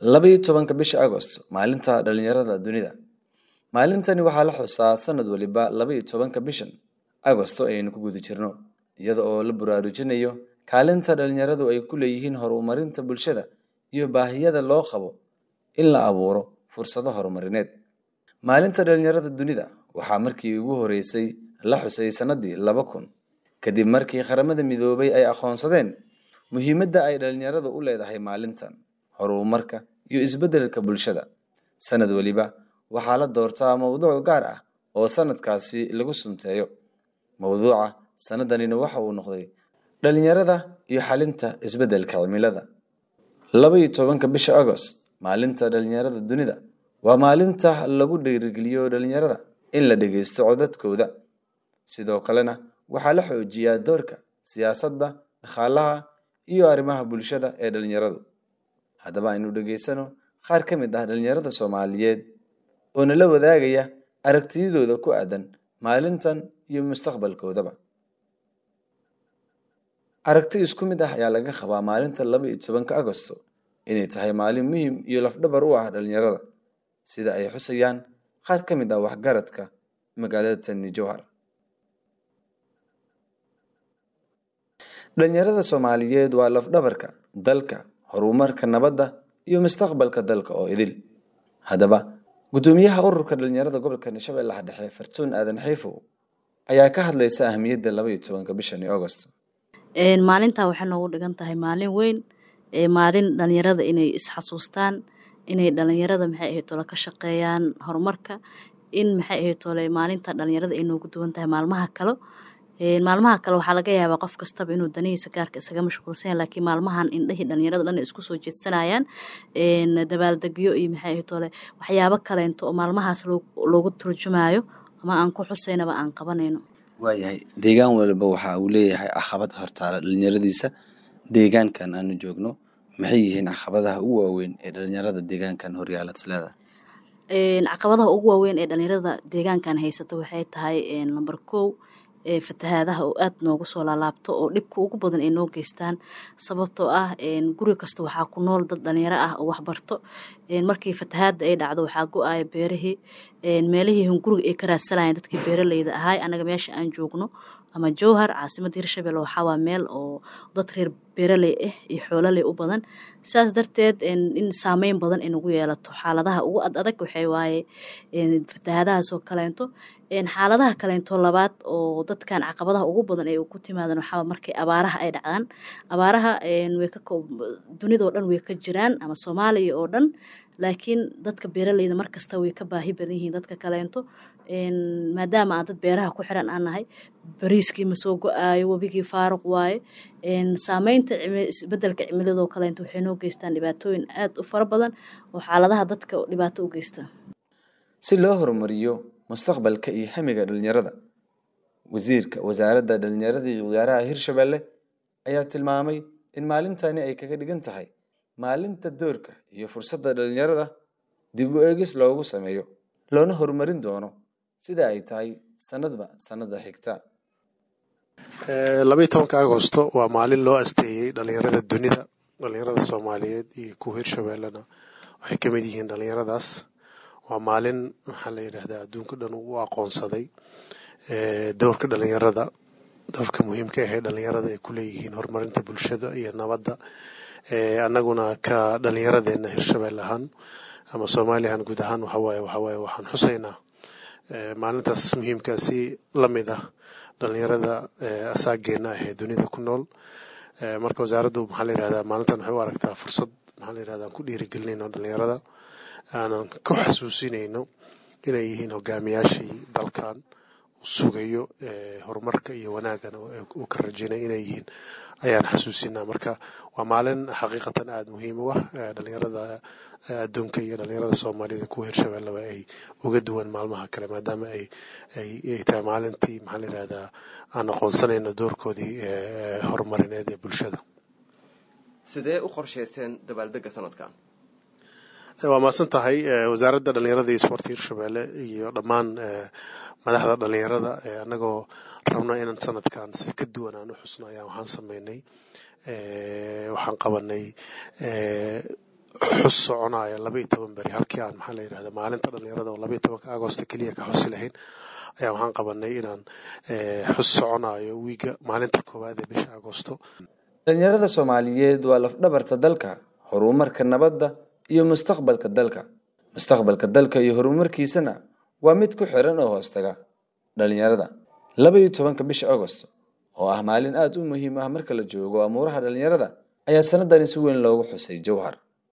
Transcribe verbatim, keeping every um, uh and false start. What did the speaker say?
laba iyo tobanka bisha Agoosto maalinta dhalinyarada dunida. Maalintani waxaa la xusaa sanad waliba laba iyo tobanka bishan Agoosto aynu ku guda jirno, iyada oo la baraarujinayo kaalinta dhalinyaradu ay ku leeyihiin horumarinta bulshada iyo baahiyada loo qabo in la abuuro fursado horumarineed. Maalinta dhalinyarada dunida waxaa markii ugu horeysay la xusay sanadii laba kun kadib markii qaramada midoobay ay aqoonsadeen muhiimadda ay dhalinyaradu u leedahay maalintan horumarka iyo isbeddelka bulshada. Sanad waliba waxaa la doortaa mowduuc gaar ah oo sanadkaasi lagu sunteeyo. Mowduuca sanadanina waxa uu noqday dhalinyarada iyo xalinta isbeddelka cimilada. laba iyo tobanka bisha Agoost maalinta dhalinyarada dunida waa maalinta lagu dhiirigeliyo dhalinyarada in la dhageysto codadkooda. Sidoo kalena waxaa la xoojiyaa doorka siyaasadda, dhaqaalaha iyo arrimaha bulshada ee dhalinyaradu. Haddaba aynu dhageysano qaar ka mid ah dhalinyarada Soomaaliyeed oo nala wadaagaya aragtiyadooda ku aadan maalintan iyo mustaqbalkoodaba. Aragti isku mid ah ayaa laga qabaa maalinta laba iyo tobanka Agoosto inay tahay maalin muhiim iyo lafdhabar u ah dhalinyarada, sida ay xusayaan qaar ka mid ah waxgaradka magaalada Tani Jowhar. dhalinyarada Soomaaliyeed waa lafdhabarka dalka, horumarka nabadda iyo mustaqbalka dalka oo idil. Haddaba gudoomiyaha ururka dhalinyarada gobolka Shabeellaha Dhexe Fartuun Aadan Xeefow ayaa ka hadlaysa ahmiyadda laba iyo tobanka bishan Agoosto. een maalinta waxay noogu dhigan tahay maalin weyn, ee maalin dhalinyarada inay isxasuustaan, inay dhalinyarada maxay ahayd tolo ka shaqeeyaan horumarka, in maxay ahayd tolo maalinta dhalinyarada ay noogu duwan tahay maalmaha kale. een maalmaha kale waxaa laga yaabaa qof kastaba inuu danihiisa gaarka isaga mashquulsan yahay, laakiin maalmahan indhahii dhalinyarada dhan isku soo jeedsanayaan, een dabaaldegyo iyo maxay ahayd tolo waxyaabo kale inta oo maalmahaas loogu turjumayo ama aan ku xuseynaba aan qabanayno. waayahay deegaan walba waxa uu leeyahay caqabad hortaala dhalinyaradiisa. Deegaankan aanu joogno maxay yihiin caqabadaha ugu waaweyn ee dhalinyarada deegaankan horyaala tislada? een caqabadaha ugu waaweyn ee dhalinyarada deegaankan haysato waxay tahay een number kow ee fatahaadaha oo aad noogu soo laalaabto oo dhibka ugu badan ay noo geystaan, sababtoo ah een guri kasta waxaa ku nool dad dhalinyaro ah oo wax barto. een markii fatahaada ay dhacdo waxaa go'aya beerihii, een meelihii hunguriga ay ka raadsanayeen dadkii beeraleyda ahaa. anaga meesha aan joogno ama Jowhar caasimadda Hirshabelle waxaa waa meel oo dad reer beeraley ah iyo xoololey u badan, saas darteed een in saameyn badan ay nagu yeelato. xaaladaha ugu ad adag waxay waaye een fatahaadahaas oo kaleento. een xaaladaha kaleento labaad oo dadkan caqabadaha ugu badan ay ku timaadaan waxaa markay abaaraha ay dhacaan. abaaraha een way ka dunida oo dhan way ka jiraan ama Soomaaliya oo dhan, laakiin dadka beeraleyda markasta way ka baahi badan yihiin dadka kaleento. een maadaama aan dad beeraha ku xiran aan nahay, bariiskii ma soo go'aayo, wabigii faaruq waaye. een saameynta isbeddelka cimilada oo kaleento waxay noo geystaan dhibaatooyin aad u fara badan oo xaaladaha dadka dhibaato u geysta. Si loo horumariyo mustaqbalka iyo hamiga dhalinyarada, wasiirka wasaaradda dhalinyarada iyo ciyaaraha Hirshabelle ayaa tilmaamay in maalintani ay kaga dhigan tahay maalinta doorka iyo fursadda dhalinyarada dib u eegis loogu sameeyo, loona horumarin doono sida ay tahay sanadba sanada xigta. laba iyo tobanka Agoosto waa maalin loo asteeyay dhalinyarada dunida. dhalinyarada Soomaaliyeed iyo kuwa Hirshabellena waxay ka mid yihiin dhalinyaradaas. waa maalin waxaa la yidhaahdaa adduunka dhan uu aqoonsaday doorka dhalinyarada, doorka muhiimka ah ee dhalinyarada ay ku leeyihiin horumarinta bulshada iyo nabadda. annaguna ka dhalinyaradeenna Hirshabelle ahaan ama Soomaaliyan guud ahaan waxa waaye waxa waaye waxaan xuseynaa maalintaas muhiimka si la mid ah dhalinyarada asaageena ah ee dunida ku nool. marka wasaaraddu maxaa la yidhahdaa maalintan waxay u aragtaa fursad maxaa la yidhahdaa aan ku dhiirigelinayno dhalinyarada, aanan ku xasuusinayno inay yihiin hogaamiyaashii dalkan sugayo horumarka iyo wanaagana uu ka rajaynay inay yihiin ayaan xasuusinaa. marka waa maalin xaqiiqatan aad muhiim u ah dhalinyarada adduunka iyo dhalinyarada Soomaalida kuwa Hirshabelle ay uga duwan maalmaha kale, maadaama ay ay tahay maalintii maxaa la yidhahdaa aan aqoonsanayno doorkoodii horumarineed ee bulshada. sidee u qorshayseen dabaaldega sanadkan? waa maasan tahay wasaaradda dhalinyarada iyo isboortiga Hirshabelle iyo dhammaan madaxda dhalinyarada annagoo rabna inaan sanadkan si ka duwan aan u xusno ayaa waxaan sameynay waxaan qabanay xus soconaya laba iyo toban beri halkii aan maxaa la yidhahda maalinta dhalinyarada oo laba iyo tobanka agosto keliya ka xusi lahayn ayaa waxaan qabanay inaan xus soconayo wiiga maalinta koowaad ee bisha agosto. dhalinyarada Soomaaliyeed waa laf-dhabarta dalka, horumarka nabadda iyo mustaqbalka dalka. mustaqbalka dalka iyo horumarkiisana waa mid ku xiran oo hoostaga dhalinyarada. laba iyo tobanka bisha Agosto oo ah maalin aad u muhiim ah marka la joogo amuuraha dhalinyarada ayaa sanadani si weyn loogu xusay Jowhar.